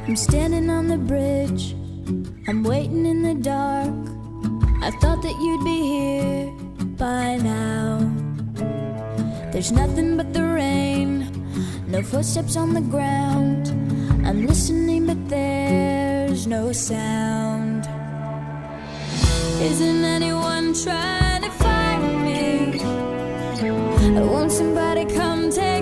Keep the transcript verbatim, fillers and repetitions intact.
I'm standing on the bridge, I'm waiting in the dark. I thought that you'd be here by now. There's nothing but the rain, no footsteps on the ground. I'm listening but there's no sound. Isn't anyone trying to find me? Won't somebody come take